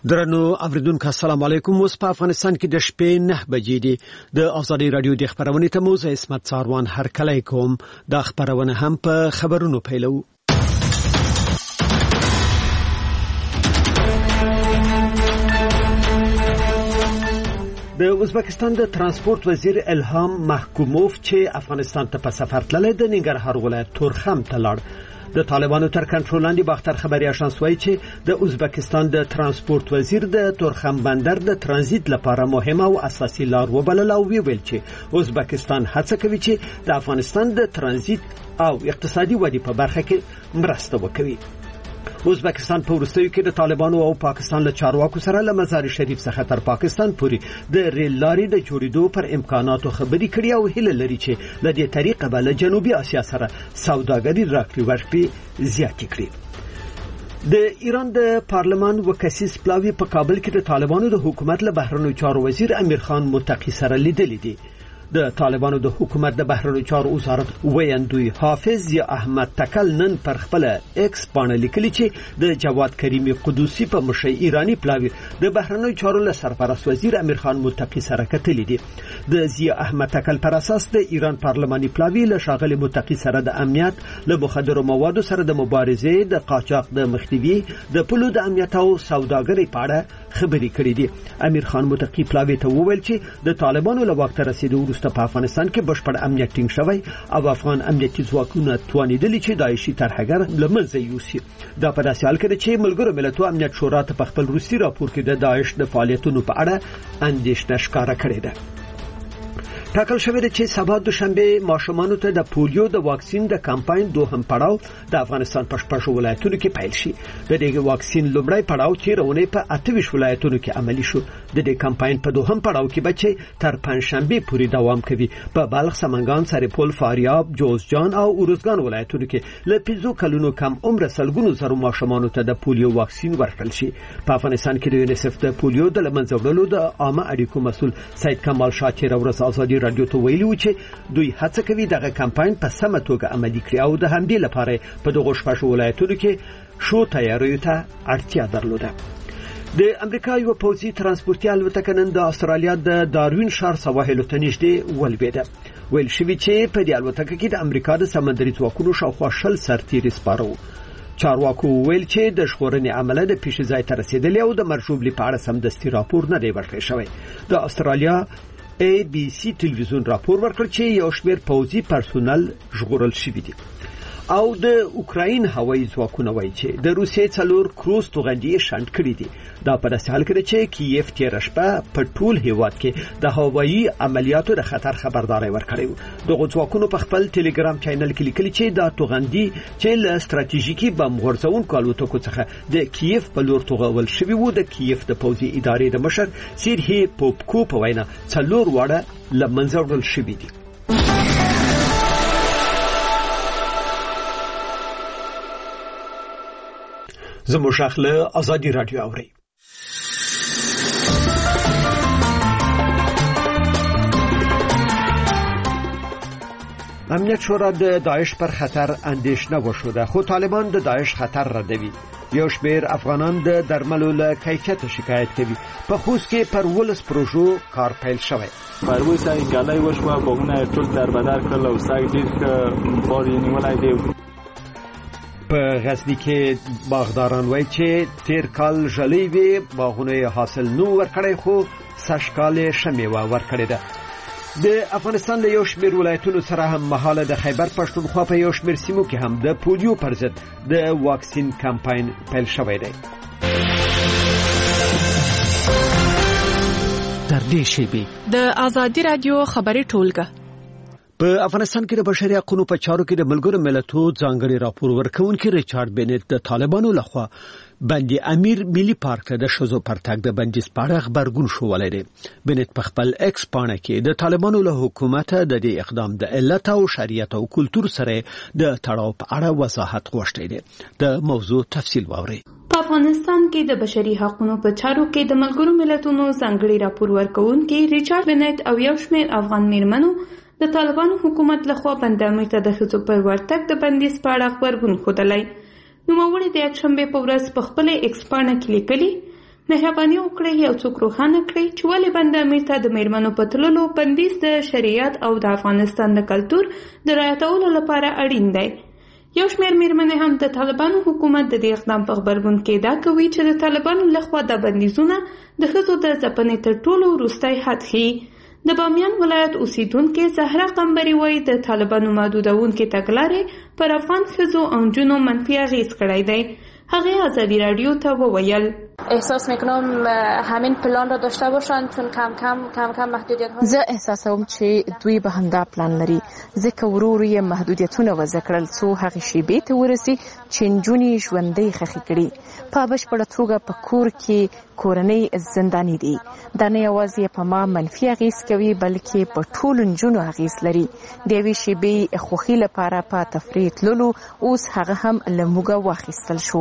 درنو اوریدونکو السلام علیکم. اوس په افغانستان کې د شپې 9 بجې دي. د ازادي رادیو د خبرونې ته موزه اسمت ساروان هر کله کوم د خبرونه هم په خبرونو پیلو. د ازبکستان د ترانسپورت وزیر الهام محکوموف چې افغانستان ته په سفر تللی د ننګرهار ولایت تورخم ته لاړ. د طالبانو تر کنټرول لاندې باختر خبري آژانس وایي چې د ازبکستان د ترانسپورت وزیر د تورخم بندر د ترانزیت لپاره مهمه او اساسي لار وبلل او ویل چې ازبکستان هڅه کوي چې د افغانستان د ترانزیت او اقتصادي ودې په برخه کې مرسته وکړي. ازبکستان په وروستیو کې د طالبانو او پاکستان له چارواکو سره له مزار شریف څخه تر پاکستان پورې د ریل لارې د جوړېدو پر امکاناتو خبرې کړي او هیله لري چې له دې طریقه به له جنوبي اسیا سره سوداګري راکړي ورکړي زیاتې کړي. د ایران د پارلمان وکسیس پلاوی په کابل کې د طالبانو د حکومت له بهرنیو چارو وزیر امیر خان متقی سره لیدلې دي. د طالبانو د حکومت د بهرنیو چارو وزارت ویاندوی حافظ یا احمد تکل نن پر خپل ایکس باندې لیکلي چې د جواد کریمی قدوسی په مشر ایرانی پلاوی د بهرنیو چارو له سرپرست وزیر امیر خان متقی سره کتلې دي. د ضیا احمد تکل پر اساس د ایران پارلماني پلاوی له شاغلي متقی سره د امنیت له مخدر موادو سره د مبارزې د قاچاق د مخنیوي د پلو د امنیت او سوداګرۍ په اړه خبرې کړې دي. امیر خان متقی پلاوی ته وویل چې د طالبانو له وخت رسیدو وروسته په افغانستان کې بشپړ امنیت ټینګ شوی او افغان امنیتي ځواکونه توانیدلي چې داعشي طرحګر لمنځه یوسي. دا په داسې حال کې چې ملګرو ملتونو امنیت شورا ته په خپل روسي راپور کې د داعش د فعالیتونو په اړه اندېښنه ښکاره کړې ده. ټاکل شوی دی چې سبا دوشنبه ماشومانو ته د پولیو د واکسین د کمپاین دوهم پړاو د افغانستان په شپږ ولایتونو کې پیل شي. د دې واکسین لومړی پړاو چې رونه په 28 ولایتونو کې عملی شو. د دې کمپاین په دوهم پړاو کې بچي تر پنځشنبه پورې دوام کوي. په بلخ، سمنګان، سرپل، فاریاب، جوزجان او اورزګان ولایتونو کې له 5 کلونو کم عمر سلګونو زرو ماشومانو ته د پولیو واکسین ورکړل شي. په افغانستان کې د یونیسف د پولیو د لمنځه وړلو د عامه اړیکو مسول سید کمال شاکر ورځ ازادي رادیو ته ویلي و چې دوی هڅه کوي دغه کمپاین په سمه توګه عملي کړي او د همدې لپاره په دغه شپږ ولایتونو کې شو تیاریو ته اړتیا درلوده. د امریکا یو پوځي ترانسپورتي الوتکه نن د استرالیا د داروین ښار سواحلو ته نږدې ولوېده. ویل شوی چې په دې الوتکه کې د امریکا د سمندري ځواکونو شاوخوا 60 سرتیري سپاره وو. چارواکو ویل چې د ژغورنې عمله د پیښې ځای ته رسیدلی او د مرجوب لپاره سمدستي راپور نه دی ورکړی شوی. د استرالیا ABC ټلویزیون راپور ورکړ چې یو شمېر پوځي پرسونل ژغورل شوی دي. او د اوکراین هوایي ځواکونه وایي چې د روسیې 4 کروز توغندي شنډ کړي دي. دا په داسې حال کې چې کیف تیر شپه په ټول هیواد کې د هوایي عملیاتو د خطر خبرداري ورکړې و. دغه ځواکونو په خپل ټلګرام چینل کې لیکلي چې دا توغندي چې له ستراتیژیکي بم غورځونکو الوتکو څخه د کیف په لور توغول شوی وو. د کیف د پوځي ادارې د مشر سیرهی پوپکو په وینا 4 واړه لمنځه وړل شوي دي. زمو شاخله ازادي رادیو اوري. امنیت شورا د داعش پر خطر اندېښنه وښوده خو طالبان د داعش خطر ردوي. یو شمېر افغانان د درملو له کیفیت شکایت کوي. په خوست کې پر ولس پروژو کار پیل شوی. پروژه سای ګالای وشوه بهونه ټول دربدر کړل او سای دې باري نیولای دی. په غزنی کې باغداران وایي چې تیر کال ژلۍ وی باغونه حاصل نو ورکړی خو سږکال شمیوه ورکړی ده. د افغانستان له یو شمېر ولایتونو سره هم مهاله د خیبر پښتونخوا په یو شمېر سیمو کې هم د پولیو پر ضد د واکسین کمپاین پیل شوی دی. تر دې شی د ازادي رادیو خبري ټولګه په افغانستان کې د بشري حقوقو په چارو کې د ملګرو ملتونو ځانګړي راپور ورکونکي ریچارډ بنت د طالبانو لخوا بندي امیر ملي پارک ته د شوزو پرتګ د بندیز پاړه خبرګون شو ولري. بنت په خپل ایکس باندې کې د طالبانو له حکومت د دې اقدام د علت او شریعت او کلچر سره د تړاو په اړه وضاحت غوښتي دي. د موضوع تفصیل واوري. په افغانستان کې د بشري حقوقو په چارو کې د ملګرو ملتونو ځانګړي راپور ورکونکي ریچارډ بنت او یو شمېر افغان میرمنو د طالبانو حکومت لخوا بندامي ته د ښځو پر ورتګ د بندیز په اړه خبرګون ښودلی. نوموړي د یکشنبې په ورځ په خپل ایکس باندې کې لیکلي مهرباني وکړئ یو څوک روښانه کړئ چې ولې بند امیر ته د میرمنو په تللو بندیز د شریعت او د افغانستان د کلتور د رعایتولو لپاره اړین دی. یو شمېر میرمنې هم د طالبانو حکومت د دې اقدام په غبرګون کې ادعا کوي چې د طالبانو لخوا د بندیزونه د ښځو د ځپنې تر ټولو وروستی حد ښيي. د بامیان ولایت اوسیدونکې زهره قمبري وایي د طالبانو محدودونکې تګلارې پر افغان ښځو او نجونو منفي اغېز کړی دی. هغه ازادي رادیو ته وویل احساس میکنم همین پلان را داشته باشند چون کم کم محدودیت ها. زه احساسوم چې دوی به همدا پلان لري ځکه ورو ورو یې محدودیتونه وضع کړل څو هغې شیبې ته ورسي چې نجونې ژوندۍ ښخې کړي. په بشپړه توګه په کور کې کورنۍ زنداني دي. دا نه یوازې په ما منفي اغېز کوي بلکې په ټولو نجونو اغېز لري. د یوې شیبې خوښۍ لپاره په تفریح تللو اوس هغه هم له موږه واخیستل شو.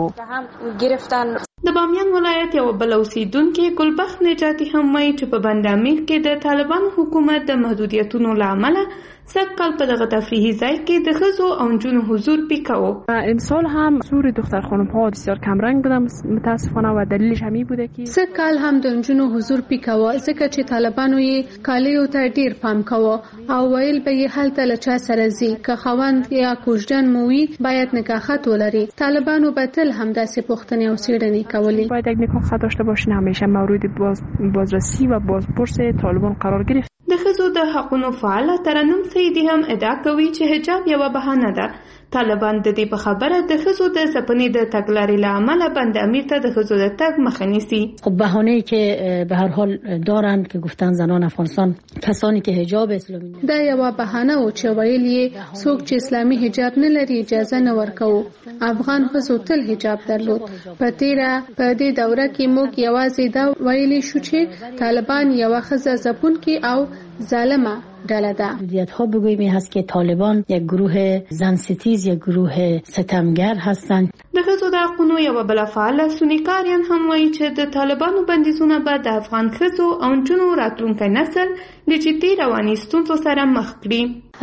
د بامیان ولایت یو بل اوسیدونکې ګلبخت نجاتي هم وایي چې په بند امیر کې د طالبانو حکومت د محدودیتونو له امله سږ کال په دغه تفریحي ځای کې د ښځو او نجونو حضور پیکه و. امسال هم حضور دختر خانم‌ها بسیار کمرنگ بودن متاسفانه و دلیلش همین بوده که سږ کال هم د نجونو حضور پیکه و ځکه چې طالبانو یې کالیو ته ډیر پام کاوه او ویل به یې هلته له چا سره ځي که خاوند یا کوژدن مو وي باید نکاحت ولري. طالبانو به تل همداسې پوښتنې او څېړنې کولې. باید یک نکاح داشته باشین همیشه مورد بازرسی و بازپرس طالبان قرار گرفت. د ښځو د حقونو فعاله ترنم سیدي هم ادعا کوي چې حجاب یوه بهانه ده. طالبان د دې په خبره د ښځو د ځپنې د تګلارې له امله بند امیر ته د ښځو د تګ مخه نیسي. خب بهانه‌ای که به هر حال دارند که گفتن زنان افغانستان کسانی که حجاب اسلامی دا یوه بهانه و چې ویل یې څوک چې اسلامي حجاب نه لري اجازه نه ورکوو. افغان ښځو تل حجاب درلود. په دې دوره کې موږ یوازې دا ویلی شو چې طالبان یوه ښځه ځپونکې او ظالمه ډله ده. محدودیت‌ها بگوییم این هست که طالبان یک گروه زن ستیز یک گروه ستمگر هستند. د ښځو د حقونو یوه بله فعاله سونی کاریان هم وایي چې د طالبانو بندیزونه به د افغان ښځو او نجونو راتلونکی نسل له جدي رواني ستونزو سره مخ کړي.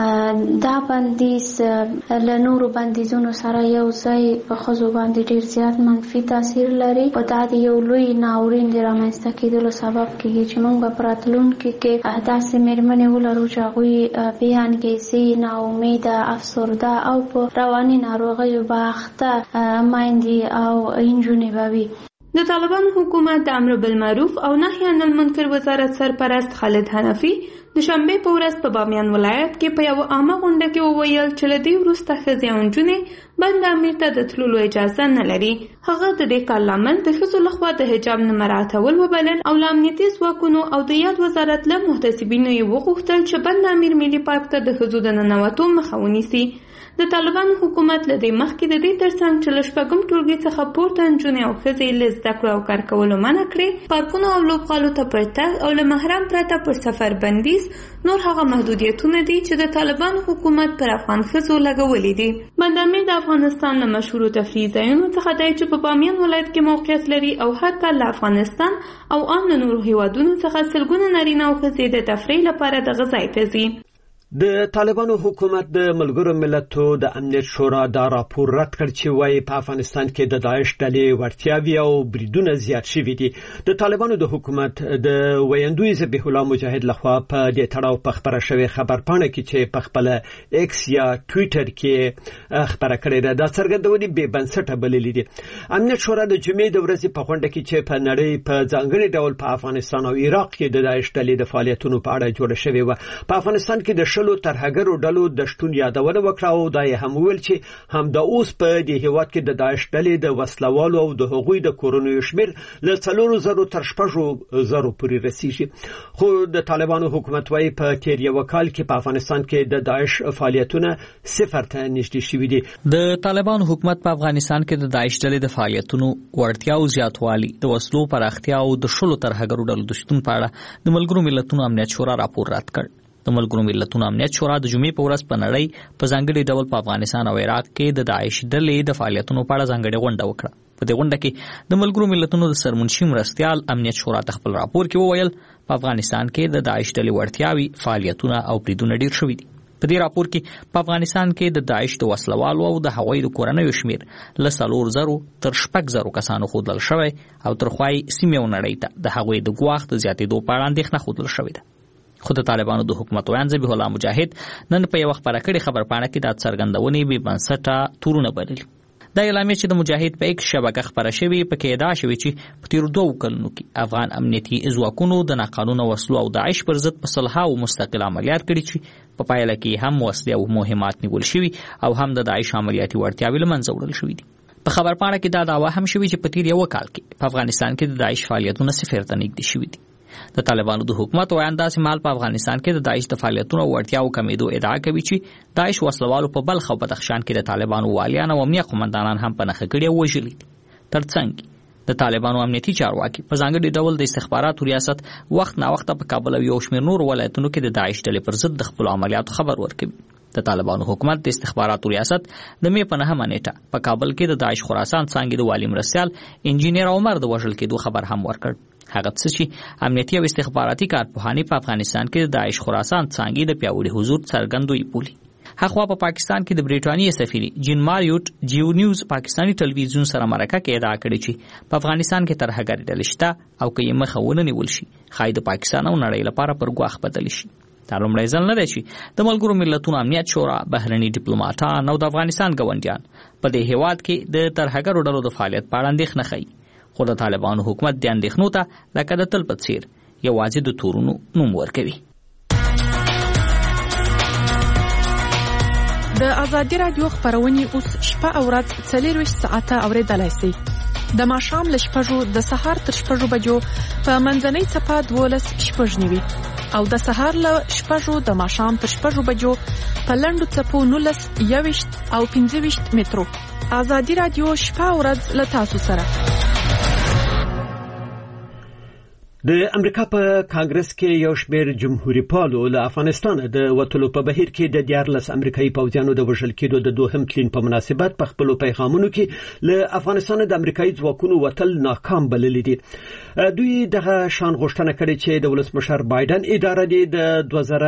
دا بندیز له نورو بندیزونو سره یو ځای په ښځو باندې ډیر زیات منفي تاثیر لري او دا د یو لوی ناورین د رامنځته کېدلو سبب کېږي چې موږ به په راتلونکي کې داسې مېرمنې ولرو چې هغوی بې انګېزې ناامیده افسرده او په رواني ناروغیو به اخته میندې او نجونې به وي. د طالبانو حکومت د امر بالمعروف او نهي عن المنکر وزارت سرپرست خالد حنفي د شنبې په ورځ په بامیان ولایت کې په یوه عامه غونډه کې وویل چې له دې وروسته ښځې او نجونې بند امیر ته د تللو اجازه نه لري. هغه د دې کار لامل د ښځو لخوا د حجاب نه مراعاتول وبلل او له امنیتي ځواکونو او د یاد وزارت له محتسبینو یې وغوښتل چې بند امیر ملي پارک ته د ښځو د ننوتو مخه ونیسي. د طالبانو حکومت له دې مخکې د دې ترڅنګ چې له شپږم ټولګي څخه پورته نجونې او ښځې له زده کړو او کار کولو منع کړې، پارکونو او لوبغالو ته پر تګ او له محرم پرته پر سفر بندیز نور هغه محدودیتونه دي چې د طالبانو حکومت پر افغان ښځو لګولي دي. بند امیر د افغانستان له مشهورو تفریحي ځایونو څخه دی چې په بامیان ولایت کې موقعیت لري او هر کال له افغانستان او ان له نورو هیوادونو څخه سلګونه نارینه او ښځې د تفریح لپاره دغه ځای ته ځي. د طالبانو حکومت د ملګرو ملتو د امنیت شورا دا راپور رد کړ چې وايي په افغانستان کې د داعش ډلې وړتیاوې او بریدونه زیات شوي دي. د طالبانو د حکومت د ویندوی ذبیح الله مجاهد لخوا په دې تړاو په خبره شوې خبرپاڼه کې چې په خپل ایکس یا ټوئیټر کې خبره کړې ده دا څرګندونې بې بنسټه بللې دي. امنیت شورا د جمعې د ورځې په غونډه کې چې په نړۍ په ځانګړي ډول په افغانستان او عراق کې د داعش ډلې د فعالیتونو په اړه جوړه شوې و. په افغانستان کې د ترهګرو ډلو د شتون یادونه وکړه او دا یې هم ویل چې همدا اوس په دې هیواد کې د داعش ډلې د وسلوالو او د هغوی د کورونو شمیر له 4,000 تر 6,000 پورې رسیږي. خو د طالبانو حکومت وايي په تیر یو کال کې په افغانستان کې د داعش فعالیتونه صفر ته نږدې شوي دي. د طالبانو حکومت په افغانستان کې د داعش ډلې د فعالیتونو وړتیا او زیاتوالی د وسلو پراختیا او د شلو ترهګرو ډلو د شتون په اړه د ملګرو ملتونو امنیت شورا راپور رد کړ. د ملګرو ملتونو امنیت شورا د جمعې په ورځ په نړۍ په ځانګړي ډول په افغانستان او عراق کې د داعش ډلې د فعالیتونو په اړه ځانګړې غونډه وکړه. په دې غونډه کې د ملګرو ملتونو د سرمنشي مرستیال امنیت شورا ته خپل راپور کې وویل په افغانستان کې د داعش ډلې وړتیاوې، فعالیتونه او بریدونه ډیر شوي دي. په دې راپور کې په افغانستان کې د داعش د وسلوالو او د هغوی د کورنیو شمیر له 4,000 تر 6,000 کسانو ښودل شوی او تر خوای سیمې ونړۍ ته د هغوی د ګواښ د زیاتېدو په اړه اندېښنه ښودل شوې ده. خو د طالبانو د حکومت ویاند ذبیح الله مجاهد نن په یوه خپره کړې خبرپاڼه کې دا څرګندونې بې بنسټه تورونه بللي. دا اعلامیه چې د مجاهد په ایکس شبکه خپره شوې پکې ادعا شوې چې په تیرو 2 کلونو کې افغان امنیتي ځواکونو د ناقانونه وسلو او داعش پر ضد په صلحه او مستقل عملیات کړي چې په پایله کې هم وسلې او مهمات نیول شوي او هم د داعش عملیاتي وړتیاوې له منځه وړل شوي دي. په خبرپاڼه کې دا دعوا هم شوې چې په تیر 1 کال کې په افغانستان کې د داعش فعالیتونه صفر ته نږدې شوي دي. د طالبانو د حکومت ویاند داسې مهال په افغانستان کې د داعش د فعالیتونو وړتیاو کمیدو ادعا کوي چې داعش وسلوالو په بلخ او بدخشان کې د طالبانو والیان او امنیه قومندانان هم په نښه کړي او وژلي دي. ترڅنګ د طالبانو امنیتي چارواکي په ځانګړي ډول د استخباراتو ریاست وخت نا وخت په کابل او یو شمېر نور ولایتونو کې د داعش ډلې پر ضد د خپل عملیاتو خبر ورکوي. د طالبانو حکومت د استخباراتو ریاست د مې په 9 نیټه په کابل کې د داعش خراسان څانګې د والی مرستیال انجینیر عمر د وژل کېدو خبر هم ورکړ. هغه څه چې امنیتي او استخباراتي کارپوهاني په افغانستان کې د داعش خراسان څانګې د پیاوړي حضور څرګندوي بولي. هغه په پاکستان کې د بریټانیې سفیر جین ماریوټ جیو نیوز پاکستانی ټلویزیون سره مرکه کې ادعا کړې چې په افغانستان کې ترهګري ډلې شته او که یې مخه ونه نیول شي ښایي د پاکستان او نړۍ لپاره پر ګواښ بدل شي. دا لومړی ځل نه دی چې د ملګرو ملتونو امنیت شورا بهرني ډیپلوماټان او د افغانستان ګاونډیان په دې هیواد کې د ترهګرو ډلو د فعالیت په اړه اندېښنه ښیي. خو د طالبانو حکومت د اندېښنو ته لکه د تل په څیر یوازې د تورونو نوم ورکوي. د ازادي رادیو خبرونه اوس شپه او ورځ 24 ساعته اوریدلای شئ. د ماښام له 6 د سهار تر 6 بجو په منځنۍ څپه 12:09 او د سهار له 6 د ماښام تر 6 بجو په لنډو څپو 19 او 15 مترو. ازادي رادیو شپه او ورځ له تاسو سره. د امریکا په کانګرس کې یو شمېر جمهوریت پالو له افغانستان د وټلو په بهیر کې د 14 امریکایي پوځیانو د وژل کېدو د دوهم تلین په مناسبت په خپل پیغامونو کې له افغانستان د امریکایي ځواکونو وټل ناکام بللي دي. دوی دغه شان غوښتنه کړې چې د ولسمشر بایدن اداره د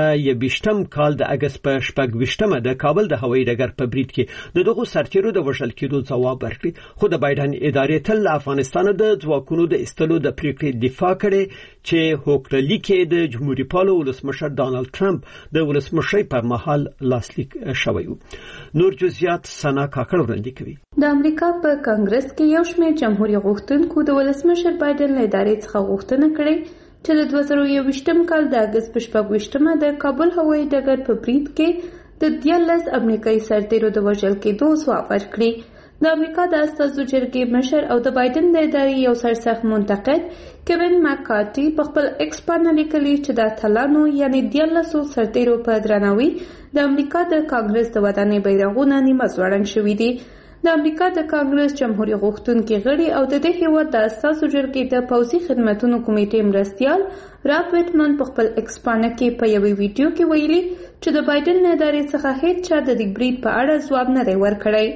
2021 کال د اگست په 28 د کابل د هوایي ډګر په برید کې د دغو سرتیرو د وژل کېدو ځواب ورکړي. خو د بایدن ادارې تل افغانستان د ځواکونو د استلو د پریکړې دفاع کړي چې هوکړه کې د جمهوریت پالو ولسمشر ډانلډ ټرمپ د ولسمشرۍ پر مهال لاسلیک شوی و. نور جزئیات سنا کاکړ وړاندې کوي. د امریکا په کانګرس کې یو شمېر جمهوریت غوښتونکو د ولسمشر بایدن له ادارې څخه غوښتنه کړې چې د 2021 کال د اگست په 28 د کابل هوایي ډګر په برید کې د 14 امریکایي سرتیرو د وژل کېدو ځواب ورکړي. د امریکا د استازو جرګې مشر او د بایدن د ادارې یو سرسخت منتقد کوین مکارتي په خپل ایکس باندې لیکلي چې د اتلانو یعنی 14 سرتیرو په درناوي د امریکا د کانګرس د ودانۍ بیرغونه نیمه ځوړند شوي دي. د امریکا د کانګرس جمهوریت غوښتونکي غړي او د دې هیواد د استازو جرګې د پوځي خدماتو کمیټې مرستیال راب ویټمن په خپل ایکس باندې کې په یوه ویډیو کې ویلي چې د بایدن ادارې څخه هیڅ چا د دې برید په اړه ځواب نه دی ورکړی.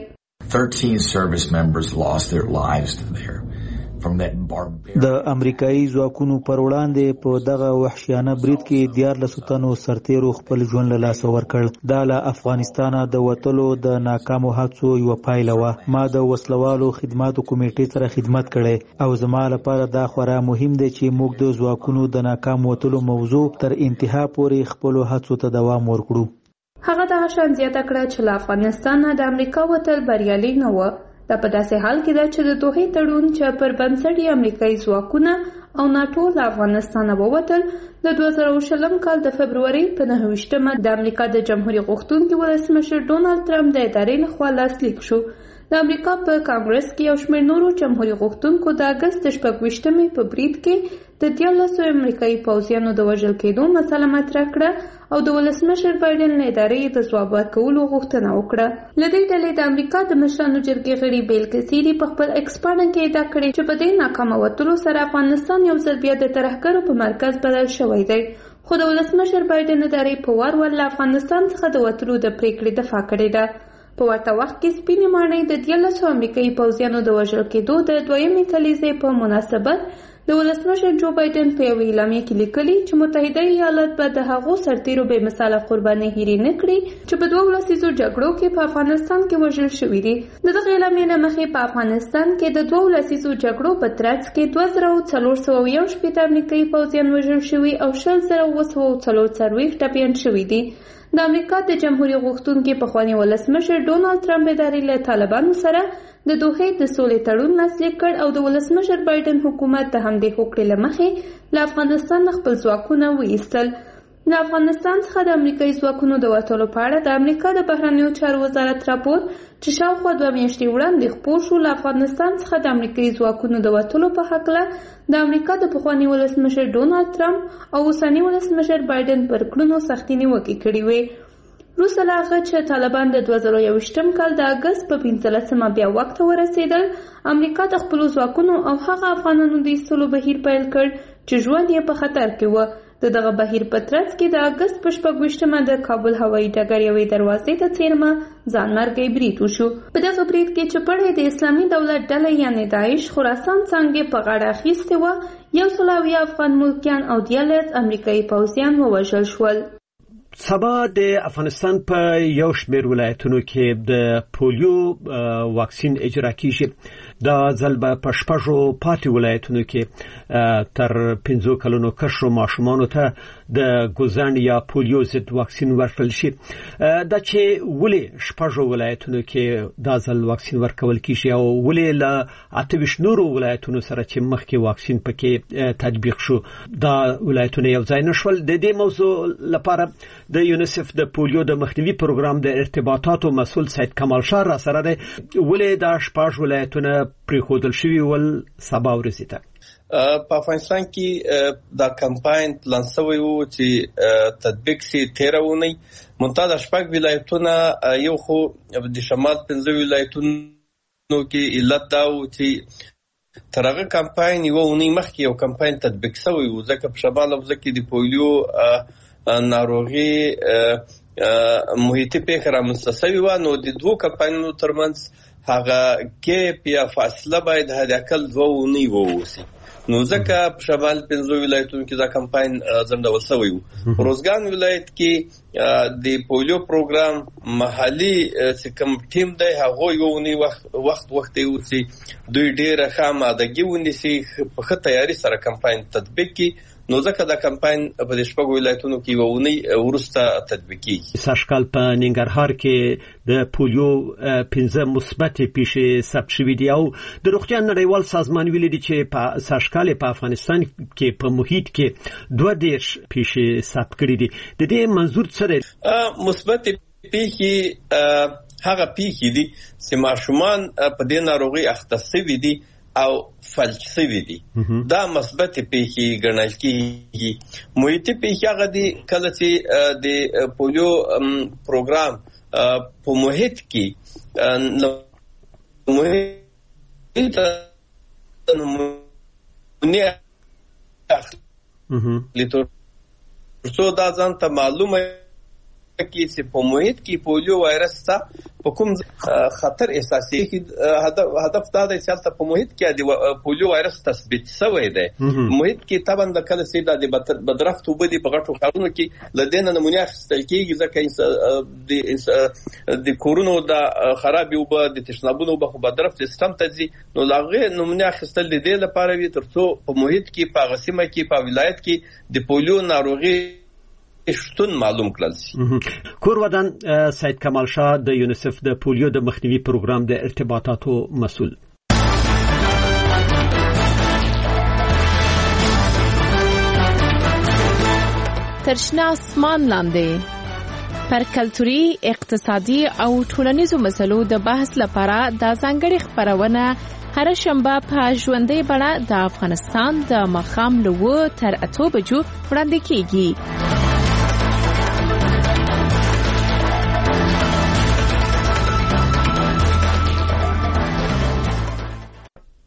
13 service members lost their lives there from that barbarian. د امریکایي ځواکونو پر وړاندې په دغه وحشیانه برید کې 14 تنو سرتیرو خپل ژوند له لاسه ورکړ. دا له افغانستانه د وټلو د ناکامو هڅو یو پایله وه. ما د وسلوالو خدماتو کمیټې سره خدمت کړی او زما لپاره دا خورا مهم دی چې موږ د ځواکونو د ناکام وټلو موضوع تر انتها پورې خپل هڅو ته دوام ورکړو. هغه دغه شان زیاته کړه چې له افغانستان د امریکا وتل بریالي نه و. دا په داسې حال کې ده چې د دوحې تړون چې پر بنسټ یې امریکایي ځواکونه او ناټو له افغانستانه ووتل د 2020 کال د فبرورۍ په 29 د امریکا د جمهوریت غوښتونکي ولسمشر ډونالډ ټرمپ د ادارې لخوا لاسلیک شو. د امریکا په کانګرس کې یو شمېر نورو جمهوریت غوښتونکو د اگست 28 په برید کې د 14 امریکایي پوځیانو د وژل کېدو مسله مطرح کړه او د ولسمشر بایدن له ادارې د ځواب ورکولو غوښتنه وکړه. له دې ډلې د امریکا د مشرانو جرګې غړي بیل کثیري په خپل ایکس باندې کې ادعا کړې چې په دې ناکامه وتلو سره افغانستان یو ځل بیا د ترهګرو په مرکز بدل شوی دی. خو د ولسمشر بایدن ادارې په وار ور له افغانستان څخه د وتلو د پریکړې دفاع کړې ده. په ورته وخت کې سپینې ماڼۍ د 14 امریکایي پوځیانو د وژل کېدو د دویمې کلیزې په مناسبت د ولسمشر جو بایدن په یوه اعلامیه کې لیکلي چې متحده ایالات به د هغو سرتیرو بې مثاله قربانۍ هېرې نه کړي چې په 2 لسیزو جګړو کې په افغانستان کې وژل شوي دي. د دغه اعلامیې نه مخکې په افغانستان کې د 2 لسیزو جګړو په ترڅ کې 2411 امریکایي پوځیان وژل شوي او 10740 ټپیان شوي دي. د امریکا د جمهوریت غوښتونکي پخوانی ولسمشر ډونالد ټرمپ ادارې له طالبانو سره د دوحې د سولې تړون لاسلیک کړ او د ولسمشر بایدن حکومت د همدې هوکړې له مخې له افغانستان خپل ځواکونه وایستل. د افغانستان څخه د امریکایي ځواکونو د وتلو په اړه د امریکا د بهرنیو چارو وزارت راپور چې شاوخوا 2 میاشتې وړاندې خپور شو له افغانستان څخه د امریکایي ځواکونو د وتلو په هکله د امریکا د پخوانی ولسمشر ډونالد ټرمپ او اوسني ولسمشر بایدن پر کړنو سختې نیوکې کړې وې. وروسته له هغه چې طالبان د 2021 کال د اګست په 15 بیا واک ته ورسېدل، امریکا د خپلو ځواکونو او هغه افغانانو د ایستلو بهیر پیل کړ چې ژوند یې په خطر کې و. د دغه بهیر په ترڅ کې د اګست په 26 د کابل هوایي ډګر یوې دروازې ته څیرمه ځانمرګی برید وشو. په دغه برید کې چې پړی د اسلامي دولت ډله یعنې داعش خراسان څانګې په غاړه اخیستې وه، 100 افغان ملکیان او 13 امریکایي پوځیان ووژل شول. سبا د افغانستان په یو شمېر ولایتونو کې د پولیو واکسین اجرا کیږي. دا ځل به په 6 پاتې ولایتونو کې تر 15 کلونو کشرو ماشومانو ته د ګوزن یا پولیو ضد واکسین ورکړل شي. دا چې ولې 6 ولایتونو کې دا ځل واکسین ورکول کیږي او ولې له 28 نورو ولایتونو سره چې مخکې واکسین پکې تطبیق شو دا ولایتونه یو ځای نشول. د دې موضوع لپاره د یونیسف د پولیو د مخنیوي پروګرام د ارتباطاتو مسؤل سید کمال شاه را سره دی. ولې دا 6 ولایتونه پریښودل شوي ول سبا ورځې ته؟ په افغانستان کې دا کمپاین پلان شوی و چې تطبیق شي 13 اونۍ منتها 6 ولایتونه یو خو د شمال 15 ولایتونو کې علت دا و چې تر هغه کمپاین یو اونۍ مخکې یو کمپاین تطبیق شوی و ځکه په شمال افغانستان کې د پولیو ناروغي محیطي پیښه رامنځته شوې وه، نو د 2 کمپاینونو ترمنځ هغه کې یا فاصله باید حداقل 2 اونۍ ووسي. نو ځکه په شمال 15 ولایتونو کې دا کمپاین ځنډول شوی و. روزګان ولایت کې د پولیو پروګرام محلي چې کوم ټیم دی هغه یو اونۍ وخت ووسي، دوی ډېره ښه آمادګي ونیسي، په ښه تیاري سره کمپاین تطبیق کړي. نو ځکه دا کمپاین په 6 ولایتونو کې یو اونۍ وروسته تطبیق کیږي. سږکال په ننګرهار کې د پولیو 15 مثبتې پیښې ثبت شوې دي او د روغتیا نړیوال سازمان ویلي دی چې په سږکال په افغانستان کې په محیط کې 22 پیښې ثبت کړې دي. د دې منظور څه دی؟ مثبت پیښې هغه پیښې دي چې ماشومان په دې ناروغي اخته شوي دي او فلج شوي دي. دا مثبت پیښې ګڼل کېږي. محیطي پیښې هغه دي کله چې د پولیو پروګرام په محیط کې محیط لیتو دا ځان ته معلومه کې چې په محیط کې پولیو وایرس ته په کوم خطر احساسي هدف دا دی چې په محیط کې د پولیو وایرس تثبیت شوی دی. محیط کې طبعا د کله چې د بدرخت وبدي په غټو کارونو کې لدینه نمونه اخیستل کېږي ځکه د کورونو د خرابي وب د تشنابونو په بدرخت سیستم ته ځي، نو لاغه نمونه اخیستل د دې لپاره وي ترڅو په محیط کې په غسیمه کې په ولایت کې د پولیو ناروغي شتون معلوم کړل شي. کورودان سید کمال شاه د یونیسف د پولیو د مخنیوي پروګرام د ارتباطاتو مسؤل. ترشنا اسمان لاندې پر کلتوري، اقتصادي او ټولنیزو مسلو د بحث لپاره د ځانګړي خبرونه هر شنبه په ژوندۍ بڼه د افغانستان د ماښام له 9 تر 8 بجو وړاندې کیږي.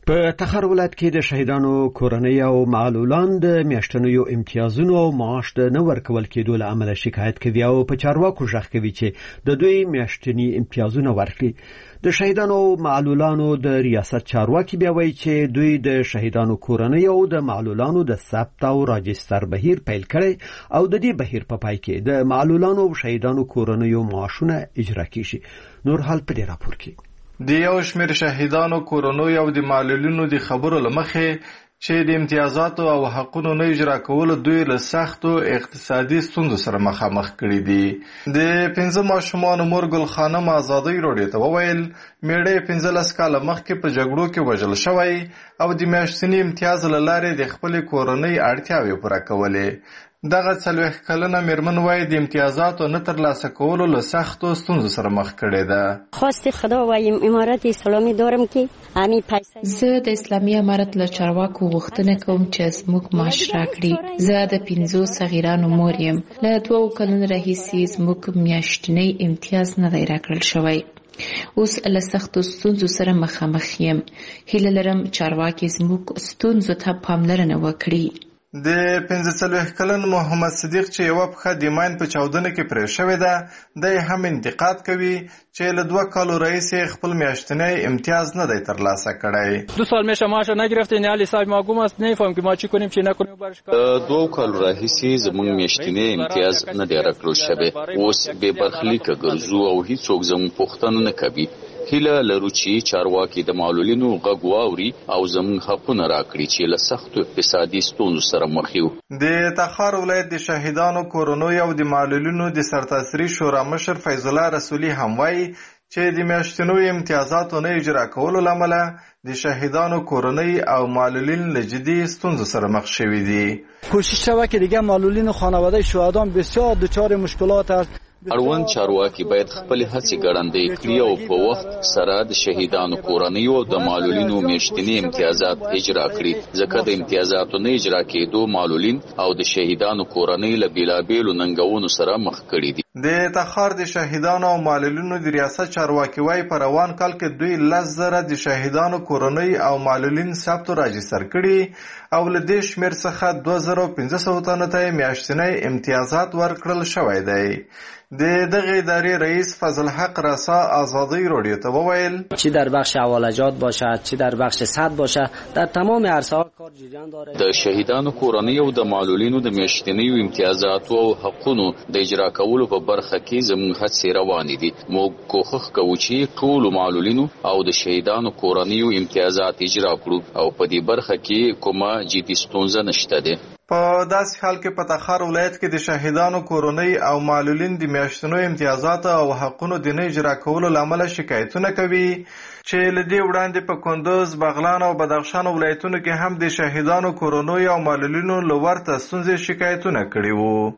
په تخار ولایت کې د شهیدانو کورنۍ او معلولان د میاشتنیو امتیازونو او معاش د نه ورکول کېدو له امله شکایت کوي او په چارواکو غږ کوي چې د دوی میاشتني امتیازونه ورکړي. د شهیدانو او معلولانو د ریاست چارواکي بیا وایي چې دوی د شهیدانو کورنۍ او د معلولانو د ثبت او راجستر بهیر پیل کړي او د دې بهیر په پای کې د معلولانو او شهیدانو کورنۍ معاشونه اجرا کیږي. نور حال په دې راپور کې د یو شمېر شهیدانو کورنۍ او د معلولینو د خبرو له مخې چې د امتیازاتو او حقونو نه اجرا کول دوی له سختو اقتصادي ستونزو سره مخامخ کړي دي. د 15 ماشومانو مور ګل خانم آزادۍ راډیو ته وویل میړه 15 کاله مخکې په جګړو کې وژل شوی او د میاشتني امتیاز له لارې د خپل کورنۍ اړتیاوې پوره کولې. دغه 40 کلنه میرمن وایي د امتیازاتو نه ترلاسه کولو له سختو ستونزو سره مخ کړي ده. خواست خدا وایم امارت اسلامی دارم که همین پیسې زه د اسلامي امارت له چارواکو غوښتنه کوم چې زموږ معاش راکړي. زه د 15 صغیرانو مور یم. له 2 کلونو راهیسې زموږ میاشتنی امتیاز نه دی راکړل شوی. اوس له سختو ستونزو سره مخامخ یم. هیله لرم چارواکي زموږ ستونزو ته پاملرنه وکړي. د 45 کلن محمد صدیق چې یو پخه د ماین په چاودنه کې پرې شوې ده د هم انتقاد کوي چې له 2 کالو رئیس خپل میاشتنی امتیاز نه دی ترلاسه کړی. 2 سال میشه معاش نگرفتین علی صاحب معگوم است نمیفهم که ما چی کنیم چی نکنیم برش. 2 کالو رئیس زمون میاشتنی امتیاز نه دی راکړل شوی. اوس به برخلیک ګرځو او هیڅوک زمون پوښتنه نه کوي. هیله لرو چې چارواکي د معلولینو غږ واوري او زموږ حقونه راکړي چې له سختو اقتصادي ستونزو سره مخ یو. د تخار ولایت د شهیدانو کورنۍ او د معلولینو د سرتاسري شورا مشر فیض الله رسولي هم وایي چې د میاشتنو امتیازاتو نه اجرا کولو له امله د شهیدانو کورنۍ او معلولین له جدي ستونزو سره مخ شوي دي. کوشش شوه که دیگه معلولین و خانواده شهدان بسیار دچار مشکلات است. اړوند چارواکي باید خپل هڅې ګړندۍ کړي او په وخت سره د شهیدانو کورنۍ او د معلولینو میاشتني امتیازات اجرا کړي ځکه د امتیازاتو نه اجرا کېدو معلولین او د شهیدانو کورنۍ له بیلابیلو ننګونو سره مخ کړي دي. د تخار د شهیدانو او معلولینو د ریاست چارواکي وايي په روان کال کې دوی 10,000 د شهیدانو کورنۍ او معلولین ثبت راجستر کړي او له دې شمېر څخه 2500 تنو ته میاشتنی امتیازات ورکړل شوی دی. د دغه ادارې رئیس فضل حق رسا آزادی رادیو ته وویل چی در بخش حوالجات باشد چی در بخش صد باشد در تمام عرصه‌ها کار جریان داره. د شهیدانو کورنۍ او د معلولینو د میاشتنیو امتیازاتو او حقونو د اجرا کولو په برخه کې زموږ هڅې روانې دي. موږ کوښښ کوو چې ټول معلولینو او د شهیدانو کورنیو امتیازات اجرا کړو او په دې برخه کې کومه جدي ستونزه نشته ده. په داسې حال کې په تخار ولایت کې د شهیدانو کورنۍ او معلولین د میاشتنو امتیازات او حقونو د نه اجرا کولو له امله شکایتونه کوي چې له دې وړاندې په کندوز، بغلان او بدخشان ولایتونو کې هم د شهیدانو کورنۍ او معلولینو له ورته ستونزې شکایتونه کړي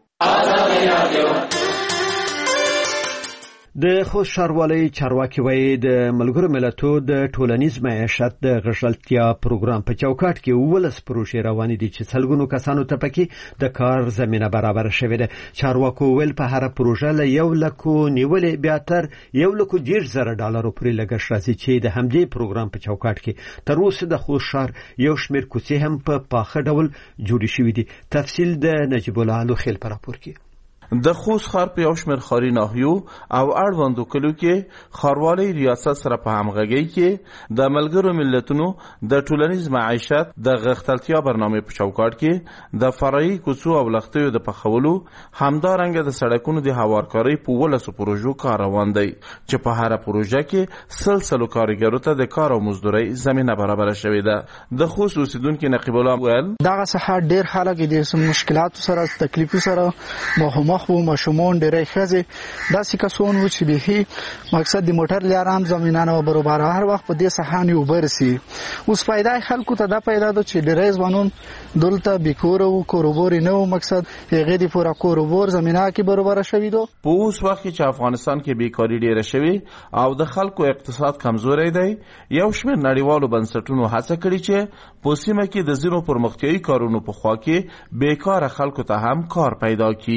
وو. د خوست ښاروالۍ چارواکي وایي د ملګرو ملتو د ټولنیز معیشت د غښتلتیا پروګرام په چوکاټ کې 12 پروژې روانې دي چې سلګونو کسانو ته پکې د کار زمینه برابر شوې ده. چارواکو ویل په هر پروژه له 1 لک نیولې بیا تر 1,10,000 ډالرو پورې لګښت راځي چې د همدې پروګرام په چوکاټ کې تر اوسه د خوست ښار یو شمېر کوڅې هم په پاخه ډول جوړې شوې دي. تفصیل د نجیب الله لوخیل په راپور کې. د خوست ښار په یو شمېر ښاري ناحیو او اړوندو کلیو کې ښاروالۍ ریاست سره په همغږۍ کې د ملګرو ملتونو د ټولنیز معیشت د غښتلتیا برنامې په چوکاټ کې د فرعي کوڅو او لښتیو د پخولو همدارنګه د سړکونو د هوارکارۍ په 12 پروژو کار روان دی چې په هر پروژه کې سلسله کارګرو ته د کار او مزدورۍ زمینه برابر شوې ده. د خوست اوسیدونکو نقیب الله ویل دغه څخه ډېر خلک د مشکلاتو سره تکلیفو سره مخامخ وو. ماشومان ډېرې ښځې داسې کسان وو چې به مقصد د موټر لارام زمینانه برابر هر وخت په دې صحانه وبرسي. اوس پیدا خلکو ته دا پیدا ده چې ډېرې ځوانان دلته بیکور او کاروبار نه و مقصد هغه د پورا کاروبار زمينه کې برابر شوی دو. په اوس وخت چې افغانستان کې بیکاری ډېره شوی او د خلکو اقتصاد کمزوري دی یو شمېر نړیوالو بنسټونو هڅه کړې چې په سیمه کې د ځینو پرمختیایي کارونو په خوا کې بیکاره خلکو ته هم کار پیدا کړي.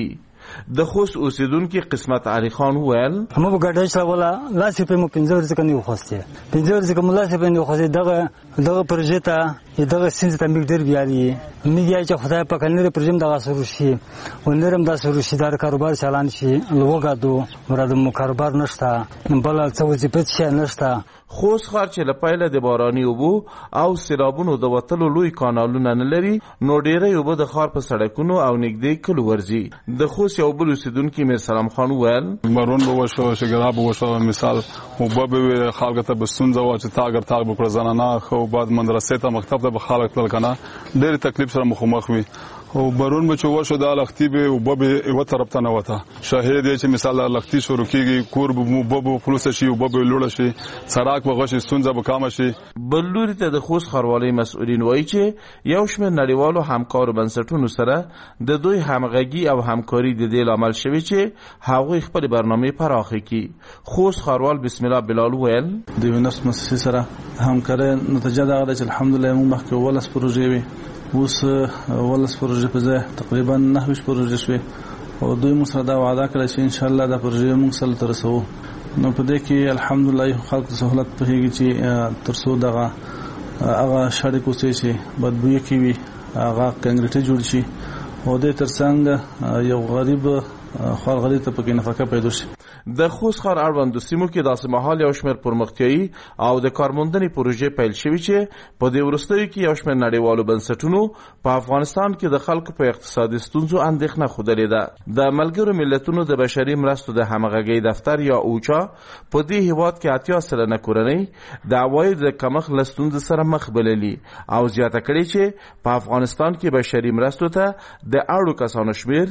د خوست اوسیدونکو قسمت علي خان وویل موږ ګډه چلوله لاسې په مو 15 ورځې کني خوسته 15 ورځې کوم لاسې په نه خوسته دغه پروژه ته دغه سنځ ته موږ ډیر بیاري میږي چې خدای په کلنه پروژه دغه سره شي ونرم د سره شي د کاروبار چلان شي لوګادو مراد مو کاروبار نشته بل څه وظیفه شي نشته خوست ښار چې لپاره د باراني اوبو او سیلابونو د وتلو لوی کانالونه نه لري نو ډیره اوبه د ښار په سړکونو او نږدې کلو ورځي د خوست یو بل اوسیدونکو میر سلام خان وویل بارون به وشو شګراب وشو مثال اوبه به خلک ته بسونځه و چې تا اگر تا بکړه زنانه خو بعد مدرسې ته مکتب ته به خلک تل کنه ډېر تکلیف سره مخامخ وي او بارون به چې وشو د لختي به اوبه به یو طرف ته نه وته شاهد چې مثال لختي شروع کیږي کور به فلوس شي او به لوړ شي سراک به غشي ستونزه به کم شي بلوري ته د خوست ښاروالۍ مسؤلین وایي چې یو شمېر نړیوالو همکارو بنسټونو سره د دوی همغږي او همکاري د دې لامل شوی چې هغوی خپل برنامه پراخه کړي خوست ښاروال بسم الله بلال ویل د یونس مؤسسې سره همکاري نتیجه دا ده چې الحمدلله موږ مخکې ولس پروژې وي اوس ولس پروژې په ځای تقریبا 9 پروژې شوي او دوی موږ سره دا وعده کړې چې ان شاء الله دا پروژې موږ سره تر رسو نو په دې کې الحمدلله خلک سہولت په هیږي چې ترسو دغه هغه شاړې کوڅې چې بدبوي کوي هغه کنکریټ جوړ شي او د ترڅنګ یو غریب خار غریب ته پکې نفقه پیدا شي د خوست ښار اړوندو سیمو کې داسې مهال یو شمېر پرمختیایي او د کارموندنې پروژې پیل شوي چې په دې وروستیو کې یو شمېر نړیوالو بنسټونو په افغانستان کې د خلکو په اقتصادي ستونزو اندېښنه ښودلې ده د ملګرو ملتونو د بشري مرستو د همغږۍ دفتر یا اوچا په دې هیواد کې 80 سلنه کورنۍ د عوایدو د کمښت له ستونزې سره مخ بللي او زیاته کړې چې په افغانستان کې بشري مرستو ته د اړو کسانو شمېر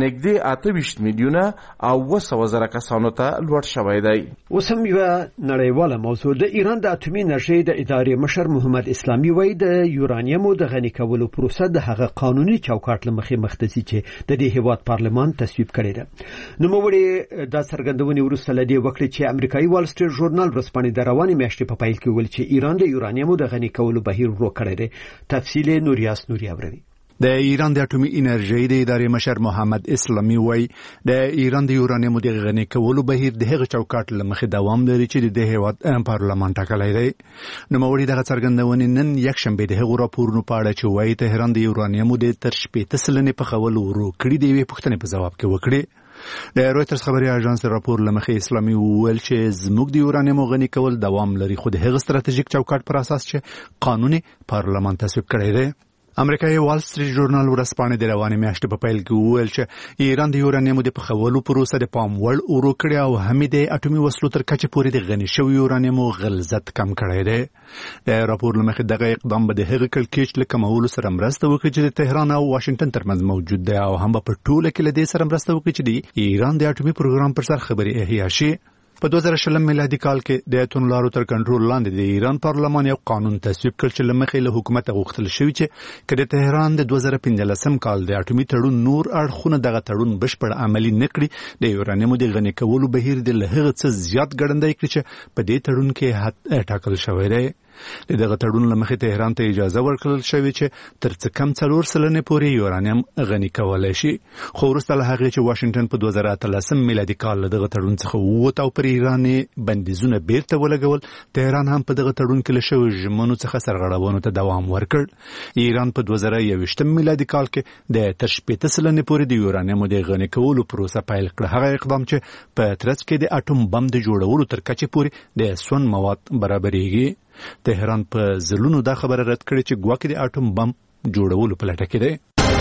نږدې 28 میلیونه او 200,000 کسانو ته لوړ شوی دی. اوس هم یو نړیواله موضوع د ایران د اټومي انرژۍ د ادارې مشر محمد اسلامي وایي د یورانیمو د غني کولو پروسه د هغه قانوني چوکاټ له مخې مختصي چې د دې هیواد پارلمان تصویب کړی ده. نوموړي دا څرګندونې وروسته له دې وکړې چې امریکایي وال سټریټ ژورنال ورځپاڼې د روانې میاشتې په پیل کې ویل چې ایران د یورانیمو د غني کولو بهیر ورو کړی دی. تفصیل نوریاس نوري اوري. د ایران د اټومي انرژۍ د ادارې مشر محمد اسلامي وایي د ایران د یورانیمو د غني کولو بهیر د هغه چوکاټ له مخې دوام لري چې د هیواد پارلمان ټاکلی دی. نوموړي دغه څرګندونې نن یکشنبه د هغو راپورونو په اړه چې وایي تهران د یورانیمو د تر 15 سلنې په خولو ورو کړي دی یوې پوښتنې په جواب کې وکړي. د رويټرز خبري اژانس راپور لمخې اسلامي وویل چې زموږ د یورانیمو غني کول دوام لري خو د هغه ستراتیژیک چوکاټ پر اساس چې قانوني پارلمان تصویب کړی دی. امریکایي وال سټریټ ژورنال ورځپاڼې د روانې میاشتې په پیل کې وویل چې ایران د یورانیمو د پخولو پروسه د پام وړ ورو کړې او هم د اټومي وسلو تر کچې پورې د غني شوي یورانیمو غلظت کم کړی دی. د راپور له مخې دغه اقدام به د هغه کړکېچ له کمولو سره مرسته وکړي چې د تهران او واشنگټن ترمنځ موجود دی او هم په ټوله کې له دې سره مرسته وکړي چې د ایران د اټومي پروګرام پر سر خبرې احیا شي. په 2020 میلادي کال کې د ایتون لارو تر کنټرول لاندې د ایران پارلمان یو قانون تصویب کړ چې لمخې له حکومت غوښتل شوی چې کله تهران د 2015 کال د اټومي تړون نور اړخونه دغه تړون بشپړ عملی نکړي د یورانیمو د غني کولو بهیر د لهغه څه زیات ګړندای کړي چې په دې تړون کې حد ټاکل شوی دی. دغه تړون لمخې تهران ته اجازه ورکړل شوې چې تر څه کم 4 سلنې پورې یورانیم غني کولای شي خو وروسته له هغې چې واشنگټن په 2013 میلادي کال دغه تړون څخه ووت او پر ایران بندیزونه بیرته ولګول تهران هم په دغه تړون کې له شویو ژمنو څخه سرغړونو ته دوام ورکړ. ایران په 2021 میلادي کال کې د تر 15 سلنې پورې د یورانیمو د غني کولو پروسه پیل کړه هغه اقدام چې په ترڅ کې د اټوم بم د جوړولو تر کچې پورې د سون مواد برابرېږي. تهران په ځلونو دا خبره رد کړې چې ګواکې د اټوم بم جوړولو په لټه کې دی.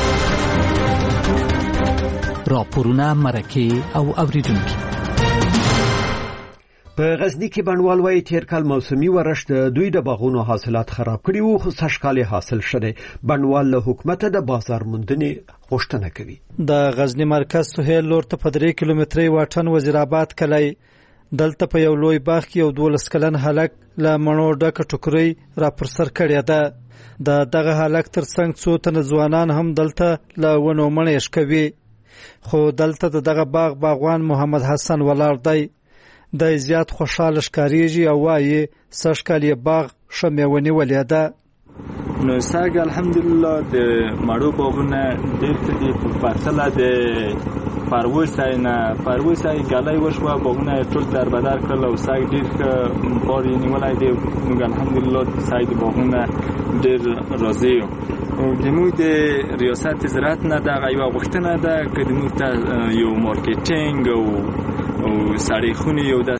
راپورونه مرکه او اوریدونکي په غزنی کې بڼوال وايي تیر کال موسمي ورش د دوی د باغونو حاصلات خراب کړي وو خو سږکال حاصل شوه. بڼوال له حکومت د بازار موندنې غوښتنه کوي. د غزنی مرکز سهیل لور ته په 3 کیلومتري واټن وزیرآباد کلی دلته په یو لوی باغ کې یو 12 کلن هلک له مڼو ډکه ټوکرۍ را پر سر کړې ده. دغه هلک تر څنګ څو تنه ځوانان هم دلته له ونو مڼې شکوي خو دلته دغه باغوان محمد حسن ولاړ دی. د زیات خوشاله ښکاریږي او وايي سږکال یې باغ ښه میوه نیولې ده. نو ساګ الحمدلله د مړو باغونه ډېر څه دي په پرتله د پروسای ګلای وشوه باغونه ټول دربدر کړل او ساګ ډېر ښه بار یې نیولی دی. موږ الحمدلله ساګ د باغونه ډېر راضي یو. زموږ د ریاست زراعت نه دغه یوه غوښتنه ده که زموږ ته یو مارکیټینګ او سړې خونې یو